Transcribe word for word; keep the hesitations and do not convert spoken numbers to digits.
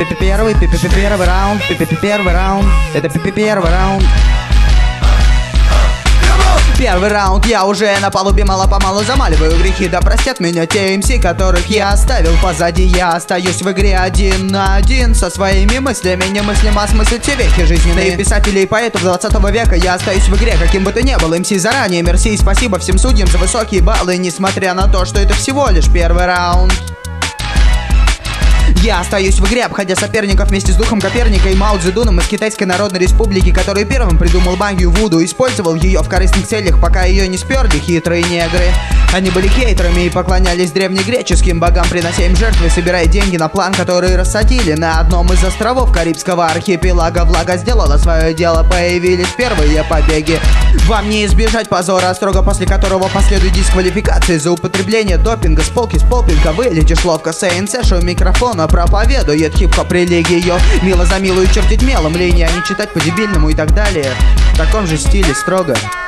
первый, первый раунд, первый раунд, это первый раунд. Первый раунд, я уже на палубе мало-помалу замаливаю грехи. Да простят меня те эм си, которых я оставил позади. Я остаюсь в игре один на один со своими мыслями. Немыслимо осмыслить все вехи жизненные. И писателей и поэтов двадцатого века я остаюсь в игре, каким бы то ни был. эм си заранее, мерси и спасибо всем судьям за высокие баллы, несмотря на то, что это всего лишь первый раунд. Я остаюсь в игре, обходя соперников вместе с духом Коперника и Мао Цзэдуном из Китайской Народной Республики, который первым придумал магию Вуду, использовал ее в корыстных целях, пока ее не сперли хитрые негры. Они были хейтерами и поклонялись древнегреческим богам, принося им жертвы, собирая деньги на план, который рассадили на одном из островов Карибского архипелага. Влага сделала свое дело, появились первые побеги. Вам не избежать позора, строго после которого последует дисквалификация за употребление допинга. С полки с полпинга вылетишь ловко. Сейнсэш у микрофона проповедует хип-хоп религию. Мило за милую чертить мелом линии, а не читать по-дебильному и так далее. В таком же стиле строго.